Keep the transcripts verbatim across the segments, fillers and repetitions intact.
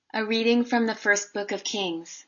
A reading from the first book of Kings.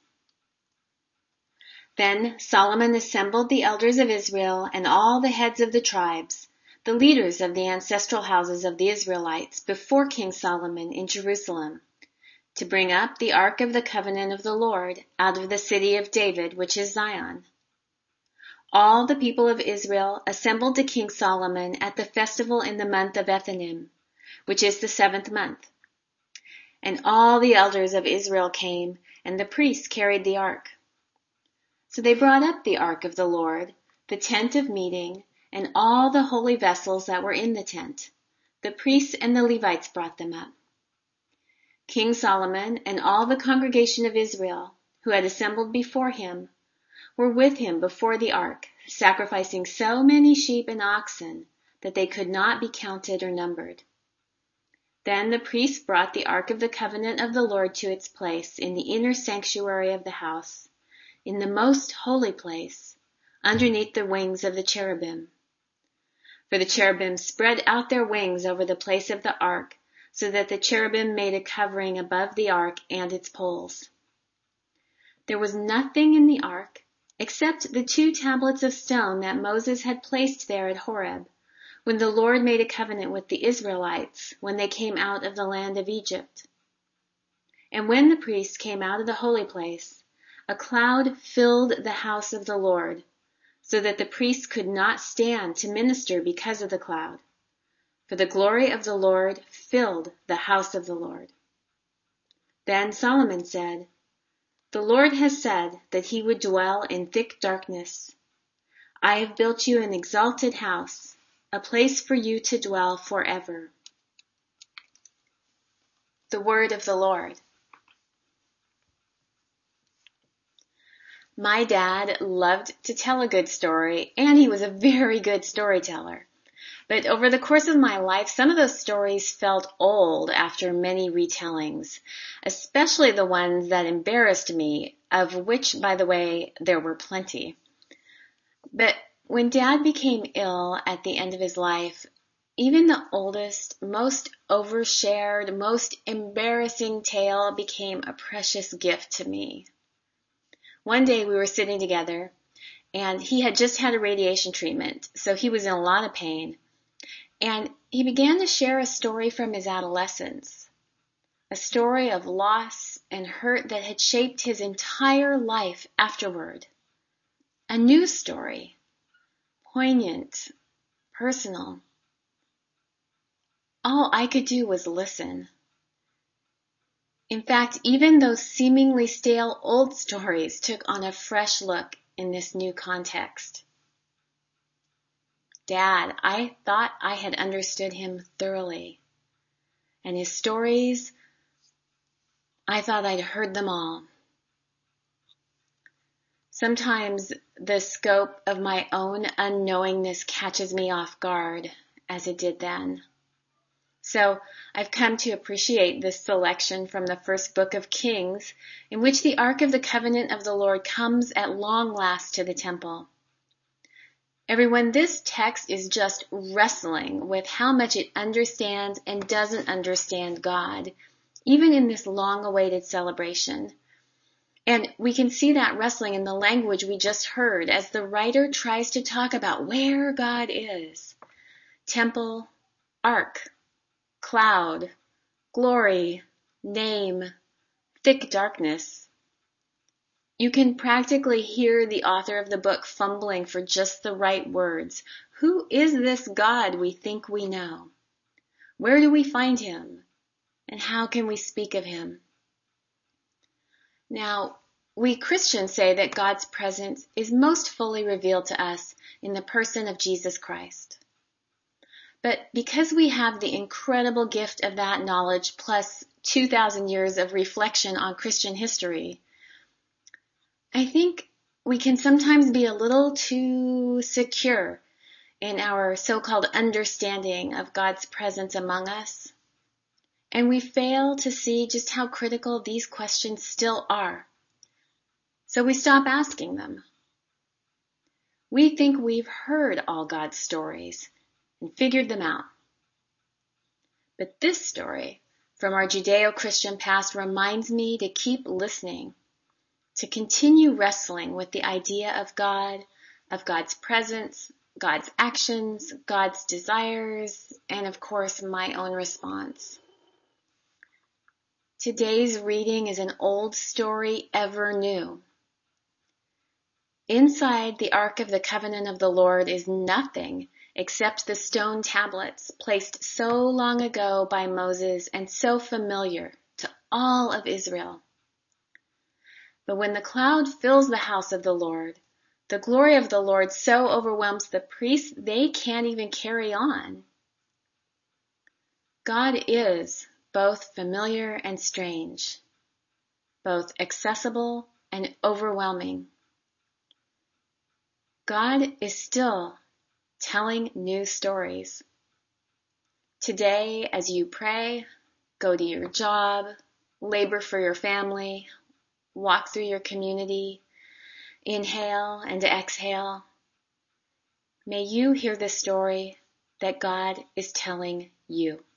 Then Solomon assembled the elders of Israel and all the heads of the tribes, the leaders of the ancestral houses of the Israelites, before King Solomon in Jerusalem, to bring up the ark of the covenant of the Lord out of the city of David, which is Zion. All the people of Israel assembled to King Solomon at the festival in the month of Ethanim, which is the seventh month. And all the elders of Israel came, and the priests carried the ark. So they brought up the ark of the Lord, the tent of meeting, and all the holy vessels that were in the tent. The priests and the Levites brought them up. King Solomon and all the congregation of Israel, who had assembled before him, were with him before the ark, sacrificing so many sheep and oxen that they could not be counted or numbered. Then the priests brought the ark of the covenant of the Lord to its place in the inner sanctuary of the house, in the most holy place, underneath the wings of the cherubim. For the cherubim spread out their wings over the place of the ark, so that the cherubim made a covering above the ark and its poles. There was nothing in the ark except the two tablets of stone that Moses had placed there at Horeb, when the Lord made a covenant with the Israelites when they came out of the land of Egypt. And when the priests came out of the holy place, a cloud filled the house of the Lord, so that the priests could not stand to minister because of the cloud. For the glory of the Lord filled the house of the Lord. Then Solomon said, "The Lord has said that he would dwell in thick darkness. I have built you an exalted house, a place for you to dwell forever." The word of the Lord. My dad loved to tell a good story, and he was a very good storyteller. But over the course of my life, some of those stories felt old after many retellings, especially the ones that embarrassed me, of which, by the way, there were plenty. But when Dad became ill at the end of his life, even the oldest, most overshared, most embarrassing tale became a precious gift to me. One day we were sitting together, and he had just had a radiation treatment, so he was in a lot of pain. And he began to share a story from his adolescence, a story of loss and hurt that had shaped his entire life afterward. A new story, poignant, personal. All I could do was listen. In fact, even those seemingly stale old stories took on a fresh look in this new context. Dad, I thought I had understood him thoroughly. And his stories, I thought I'd heard them all. Sometimes the scope of my own unknowingness catches me off guard, as it did then. So I've come to appreciate this selection from the first book of Kings, in which the Ark of the Covenant of the Lord comes at long last to the temple. Everyone, this text is just wrestling with how much it understands and doesn't understand God, even in this long-awaited celebration. And we can see that wrestling in the language we just heard as the writer tries to talk about where God is. Temple, ark, cloud, glory, name, thick darkness. You can practically hear the author of the book fumbling for just the right words. Who is this God we think we know? Where do we find him? And how can we speak of him? Now, we Christians say that God's presence is most fully revealed to us in the person of Jesus Christ. But because we have the incredible gift of that knowledge plus two thousand years of reflection on Christian history, I think we can sometimes be a little too secure in our so-called understanding of God's presence among us. And we fail to see just how critical these questions still are. So we stop asking them. We think we've heard all God's stories and figured them out. But this story from our Judeo-Christian past reminds me to keep listening, to continue wrestling with the idea of God, of God's presence, God's actions, God's desires, and of course, my own response. Today's reading is an old story ever new. Inside the Ark of the Covenant of the Lord is nothing except the stone tablets placed so long ago by Moses and so familiar to all of Israel. But when the cloud fills the house of the Lord, the glory of the Lord so overwhelms the priests they can't even carry on. God is both familiar and strange, both accessible and overwhelming. God is still telling new stories. Today, as you pray, go to your job, labor for your family, walk through your community, inhale and exhale, may you hear the story that God is telling you.